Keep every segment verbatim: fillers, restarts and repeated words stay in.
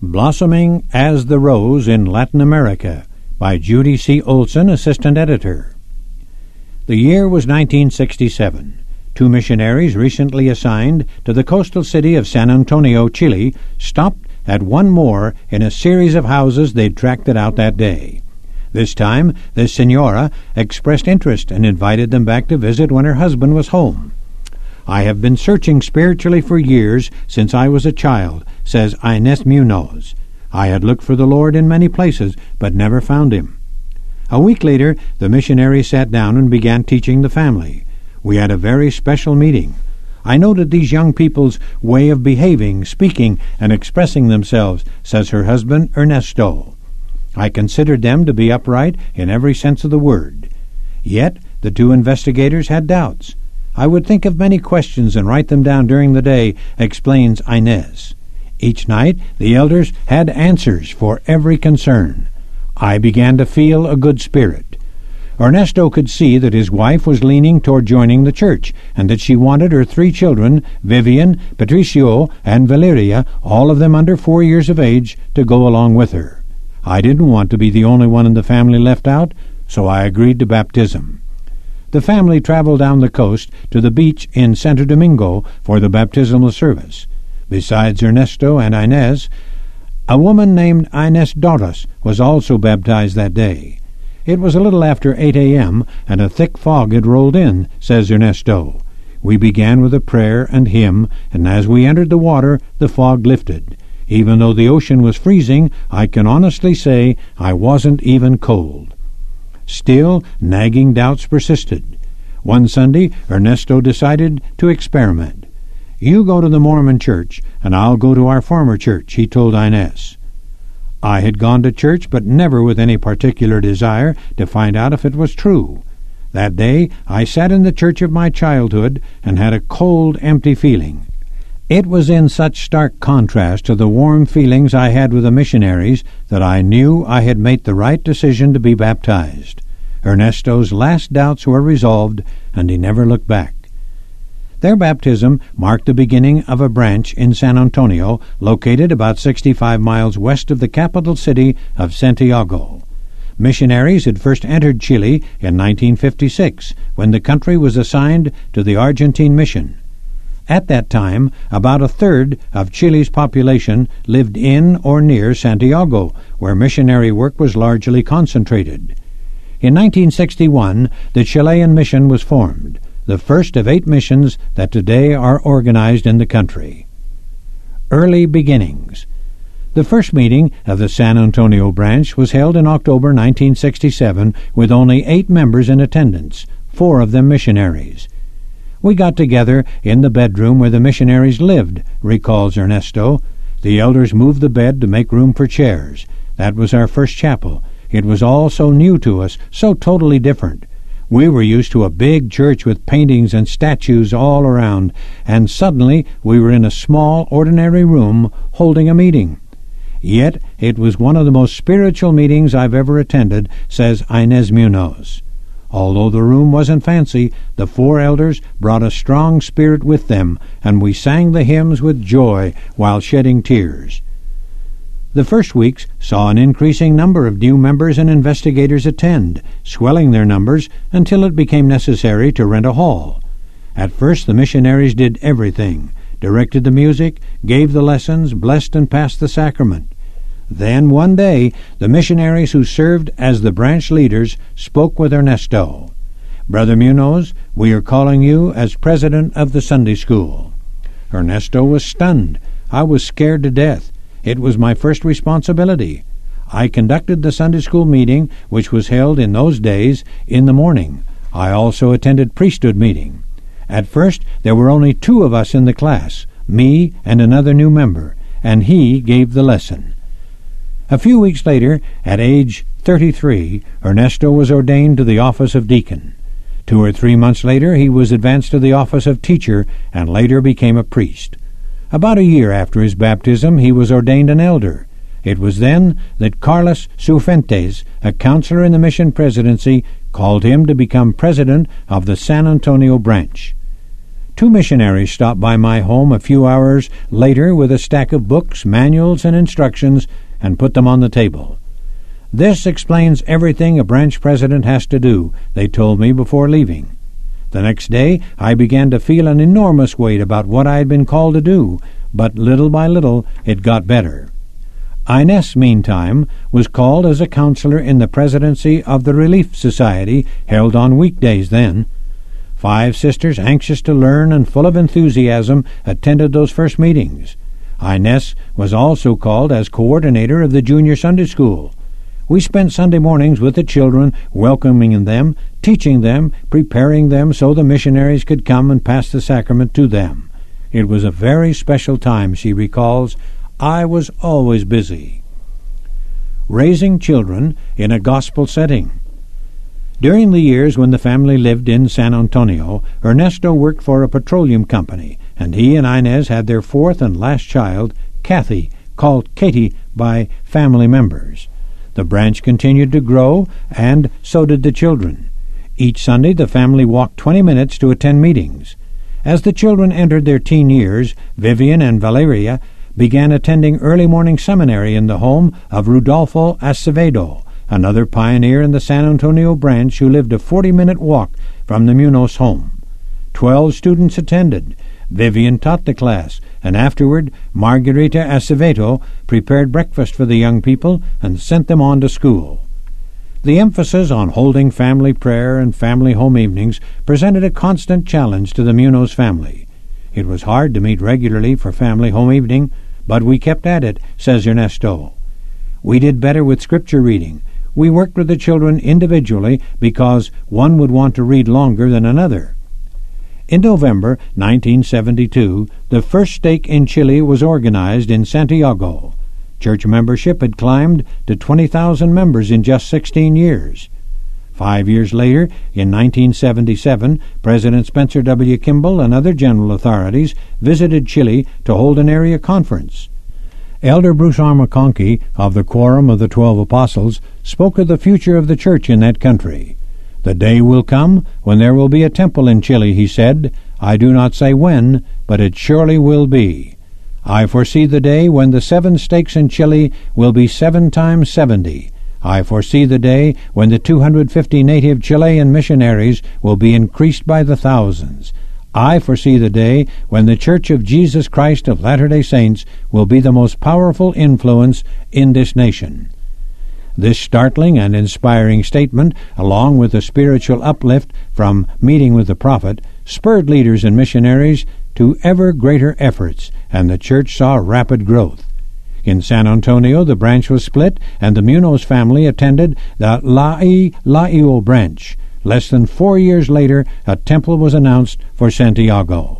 Blossoming as the Rose in Latin America by Judy C. Olson, Assistant Editor. The year was nineteen sixty-seven. Two missionaries recently assigned to the coastal city of San Antonio, Chile, stopped at one more in a series of houses they'd tracked out that day. This time, the senora expressed interest and invited them back to visit when her husband was home. "I have been searching spiritually for years since I was a child," says Inés Munoz. "I had looked for the Lord in many places, but never found him." A week later, the missionary sat down and began teaching the family. We had a very special meeting. I noted these young people's way of behaving, speaking, and expressing themselves, says her husband, Ernesto. I considered them to be upright in every sense of the word. Yet the two investigators had doubts. I would think of many questions and write them down during the day, explains Inez. Each night the elders had answers for every concern. I began to feel a good spirit. Ernesto could see that his wife was leaning toward joining the church, and that she wanted her three children, Vivian, Patricio, and Valeria, all of them under four years of age, to go along with her. I didn't want to be the only one in the family left out, so I agreed to baptism. The family traveled down the coast to the beach in Santo Domingo for the baptismal service. Besides Ernesto and Inez, a woman named Inés Doras was also baptized that day. It was a little after eight a.m., and a thick fog had rolled in, says Ernesto. We began with a prayer and hymn, and as we entered the water, the fog lifted. Even though the ocean was freezing, I can honestly say I wasn't even cold. Still, nagging doubts persisted. One Sunday, Ernesto decided to experiment. "You go to the Mormon church, and I'll go to our former church," he told Inez. I had gone to church, but never with any particular desire to find out if it was true. That day, I sat in the church of my childhood and had a cold, empty feeling. It was in such stark contrast to the warm feelings I had with the missionaries that I knew I had made the right decision to be baptized. Ernesto's last doubts were resolved, and he never looked back. Their baptism marked the beginning of a branch in San Antonio, located about sixty-five miles west of the capital city of Santiago. Missionaries had first entered Chile in nineteen fifty-six, when the country was assigned to the Argentine mission. At that time, about a third of Chile's population lived in or near Santiago, where missionary work was largely concentrated. In nineteen sixty-one, the Chilean mission was formed, the first of eight missions that today are organized in the country. Early beginnings. The first meeting of the San Antonio branch was held in October nineteen sixty-seven with only eight members in attendance, four of them missionaries. We got together in the bedroom where the missionaries lived, recalls Ernesto. The elders moved the bed to make room for chairs. That was our first chapel. It was all so new to us, so totally different. We were used to a big church with paintings and statues all around, and suddenly we were in a small, ordinary room holding a meeting. Yet it was one of the most spiritual meetings I've ever attended, says Inés Munoz. Although the room wasn't fancy, the four elders brought a strong spirit with them, and we sang the hymns with joy while shedding tears. The first weeks saw an increasing number of new members and investigators attend, swelling their numbers until it became necessary to rent a hall. At first the missionaries did everything, directed the music, gave the lessons, blessed and passed the sacrament. Then one day the missionaries who served as the branch leaders spoke with Ernesto. "Brother Munoz, we are calling you as president of the Sunday school." Ernesto was stunned. I was scared to death. It was my first responsibility. I conducted the Sunday school meeting, which was held in those days in the morning. I also attended priesthood meeting. At first there were only two of us in the class, me and another new member, and he gave the lesson. A few weeks later, at age thirty-three, Ernesto was ordained to the office of deacon. Two or three months later he was advanced to the office of teacher and later became a priest. About a year after his baptism he was ordained an elder. It was then that Carlos Cifuentes, a counselor in the mission presidency, called him to become president of the San Antonio branch. Two missionaries stopped by my home a few hours later with a stack of books, manuals, and instructions, and put them on the table. "This explains everything a branch president has to do," they told me before leaving. The next day I began to feel an enormous weight about what I had been called to do, but little by little it got better. Ines, meantime, was called as a counselor in the presidency of the Relief Society, held on weekdays then. Five sisters, anxious to learn and full of enthusiasm, attended those first meetings. Ines was also called as coordinator of the Junior Sunday School. We spent Sunday mornings with the children, welcoming them, teaching them, preparing them so the missionaries could come and pass the sacrament to them. It was a very special time, she recalls. I was always busy. Raising children in a gospel setting. During the years when the family lived in San Antonio, Ernesto worked for a petroleum company, and he and Ines had their fourth and last child, Kathy, called Katie by family members. The branch continued to grow, and so did the children. Each Sunday the family walked twenty minutes to attend meetings. As the children entered their teen years, Vivian and Valeria began attending early morning seminary in the home of Rudolfo Acevedo, another pioneer in the San Antonio branch who lived a forty-minute walk from the Munoz home. Twelve students attended. Vivian taught the class, and afterward Margarita Acevedo prepared breakfast for the young people and sent them on to school. The emphasis on holding family prayer and family home evenings presented a constant challenge to the Munoz family. It was hard to meet regularly for family home evening, but we kept at it, says Ernesto. We did better with scripture reading. We worked with the children individually because one would want to read longer than another. In November nineteen seventy-two, the first stake in Chile was organized in Santiago. Church membership had climbed to twenty thousand members in just sixteen years. Five years later, in nineteen seventy-seven, President Spencer W. Kimball and other general authorities visited Chile to hold an area conference. Elder Bruce R. McConkie of the Quorum of the Twelve Apostles spoke of the future of the church in that country. "The day will come when there will be a temple in Chile," he said. "I do not say when, but it surely will be. I foresee the day when the seven stakes in Chile will be seven times seventy. I foresee the day when the two hundred fifty native Chilean missionaries will be increased by the thousands. I foresee the day when the Church of Jesus Christ of Latter-day Saints will be the most powerful influence in this nation." This startling and inspiring statement, along with the spiritual uplift from meeting with the prophet, spurred leaders and missionaries to ever greater efforts, and the church saw rapid growth. In San Antonio, the branch was split, and the Munoz family attended the La'i La'io branch. Less than four years later, a temple was announced for Santiago.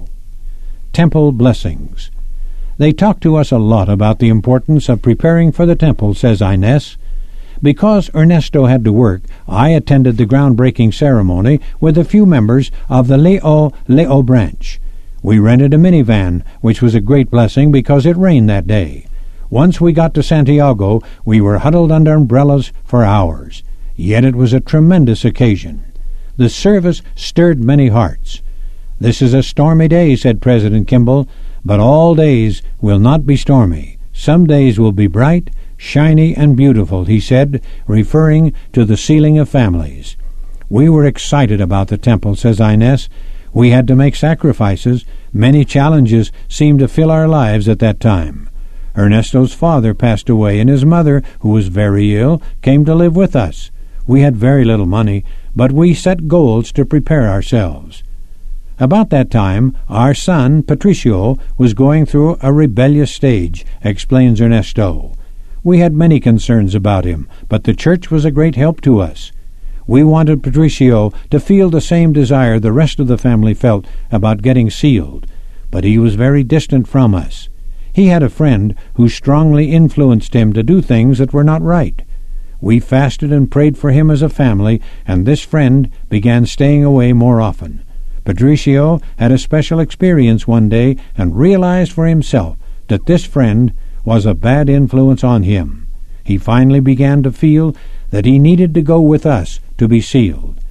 Temple blessings. They talked to us a lot about the importance of preparing for the temple, says Ines. Because Ernesto had to work, I attended the groundbreaking ceremony with a few members of the Leo Leo branch. We rented a minivan, which was a great blessing because it rained that day. Once we got to Santiago, we were huddled under umbrellas for hours. Yet it was a tremendous occasion. The service stirred many hearts. "This is a stormy day," said President Kimball, "but all days will not be stormy. Some days will be bright, shiny, and beautiful," he said, referring to the sealing of families. "We were excited about the temple," says Ines. "We had to make sacrifices. Many challenges seemed to fill our lives at that time. Ernesto's father passed away, and his mother, who was very ill, came to live with us. We had very little money, but we set goals to prepare ourselves." About that time, our son, Patricio, was going through a rebellious stage, explains Ernesto. We had many concerns about him, but the church was a great help to us. We wanted Patricio to feel the same desire the rest of the family felt about getting sealed, but he was very distant from us. He had a friend who strongly influenced him to do things that were not right. We fasted and prayed for him as a family, and this friend began staying away more often. Patricio had a special experience one day and realized for himself that this friend was a bad influence on him. He finally began to feel that he needed to go with us to be sealed.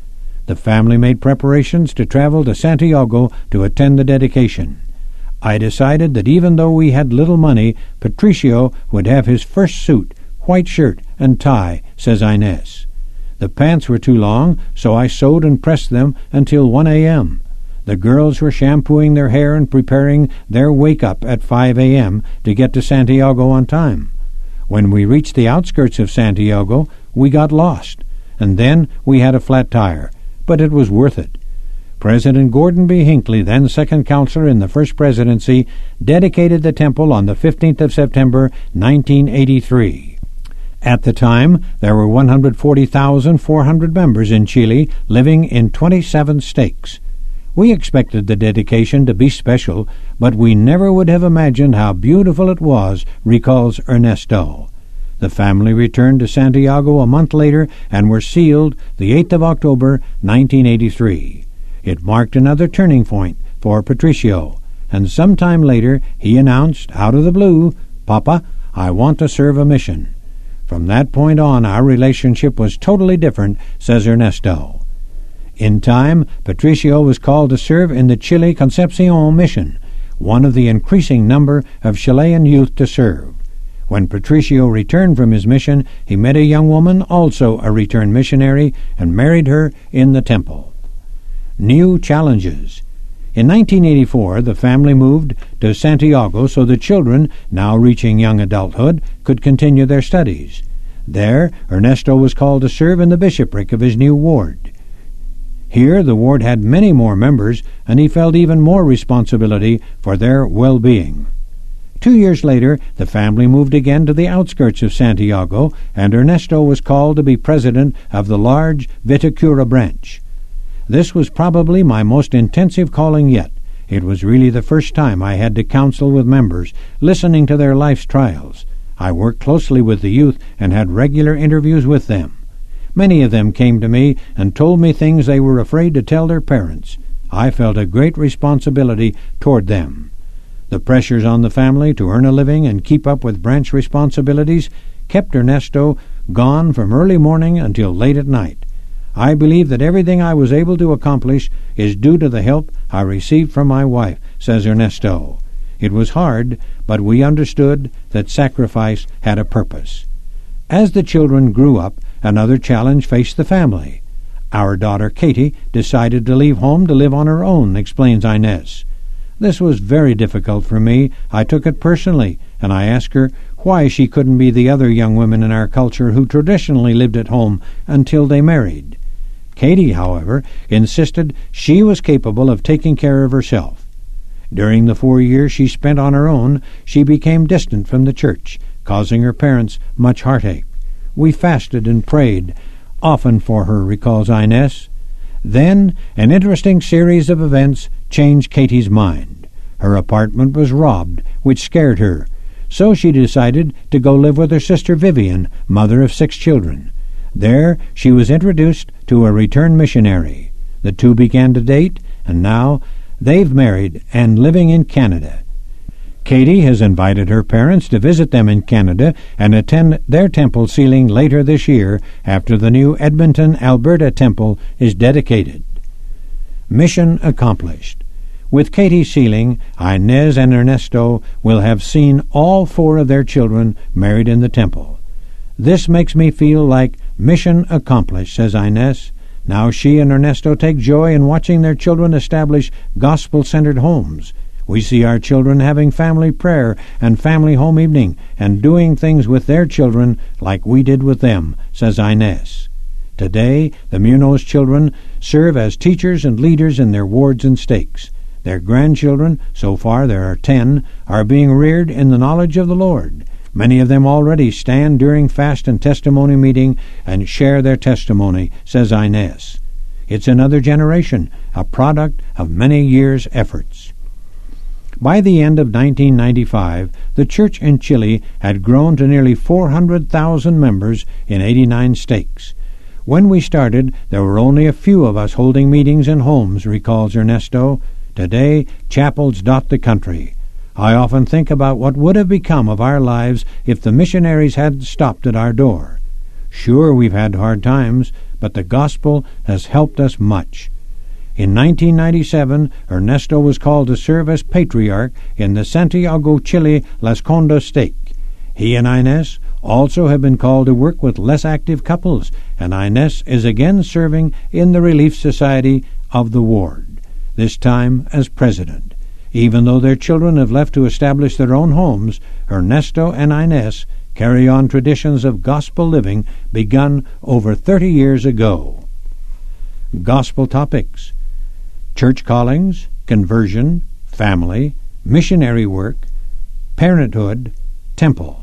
the family made preparations to travel to Santiago to attend the dedication. I decided that even though we had little money, Patricio would have his first suit, white shirt and tie, says Inez. The pants were too long, so I sewed and pressed them until one a.m. The girls were shampooing their hair and preparing their wake-up at five a.m. to get to Santiago on time. When we reached the outskirts of Santiago, we got lost, and then we had a flat tire, but it was worth it. President Gordon B. Hinckley, then second counselor in the First Presidency, dedicated the temple on the fifteenth of September, nineteen eighty-three. At the time, there were one hundred forty thousand four hundred members in Chile living in twenty-seven states. We expected the dedication to be special, but we never would have imagined how beautiful it was, recalls Ernesto. The family returned to Santiago a month later and were sealed the eighth of October, nineteen eighty-three. It marked another turning point for Patricio, and sometime later he announced, out of the blue, "Papa, I want to serve a mission." From that point on, our relationship was totally different, says Ernesto. In time, Patricio was called to serve in the Chile Concepcion mission, one of the increasing number of Chilean youth to serve. When Patricio returned from his mission, he met a young woman, also a returned missionary, and married her in the temple. New challenges. In nineteen eighty-four, the family moved to Santiago so the children, now reaching young adulthood, could continue their studies. There, Ernesto was called to serve in the bishopric of his new ward. Here, the ward had many more members, and he felt even more responsibility for their well-being. Two years later, the family moved again to the outskirts of Santiago, and Ernesto was called to be president of the large Vitacura branch. This was probably my most intensive calling yet. It was really the first time I had to counsel with members, listening to their life's trials. I worked closely with the youth and had regular interviews with them. Many of them came to me and told me things they were afraid to tell their parents. I felt a great responsibility toward them. The pressures on the family to earn a living and keep up with branch responsibilities kept Ernesto gone from early morning until late at night. I believe that everything I was able to accomplish is due to the help I received from my wife, says Ernesto. It was hard, but we understood that sacrifice had a purpose. As the children grew up, another challenge faced the family. Our daughter Katie decided to leave home to live on her own, explains Inez. This was very difficult for me. I took it personally, and I asked her why she couldn't be the other young women in our culture who traditionally lived at home until they married. Katie, however, insisted she was capable of taking care of herself. During the four years she spent on her own, she became distant from the church, causing her parents much heartache. We fasted and prayed, often for her, recalls Inez. Then, an interesting series of events changed Katie's mind. Her apartment was robbed, which scared her, so she decided to go live with her sister Vivian, mother of six children. There, she was introduced to a returned missionary. The two began to date, and now they've married and living in Canada. Katie has invited her parents to visit them in Canada and attend their temple sealing later this year after the new Edmonton, Alberta temple is dedicated. Mission accomplished. With Katie's sealing, Inez and Ernesto will have seen all four of their children married in the temple. This makes me feel like mission accomplished, says Inez. Now she and Ernesto take joy in watching their children establish gospel-centered homes. We see our children having family prayer and family home evening and doing things with their children like we did with them, says Inez. Today, the Munoz children serve as teachers and leaders in their wards and stakes. Their grandchildren, so far there are ten, are being reared in the knowledge of the Lord. Many of them already stand during fast and testimony meeting and share their testimony, says Inez. It's another generation, a product of many years' efforts. By the end of nineteen ninety-five, the church in Chile had grown to nearly four hundred thousand members in eighty-nine states. When we started, there were only a few of us holding meetings in homes, recalls Ernesto. Today, chapels dot the country. I often think about what would have become of our lives if the missionaries hadn't stopped at our door. Sure, we've had hard times, but the gospel has helped us much. In nineteen ninety-seven, Ernesto was called to serve as patriarch in the Santiago, Chile, Las Condes stake. He and Inez also have been called to work with less active couples, and Inez is again serving in the Relief Society of the ward, this time as president. Even though their children have left to establish their own homes, Ernesto and Inez carry on traditions of gospel living begun over thirty years ago. Gospel topics: church callings, conversion, family, missionary work, parenthood, temple.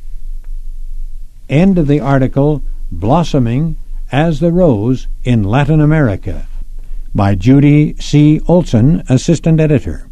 End of the article, Blossoming as the Rose in Latin America, by Judy C. Olson, Assistant Editor.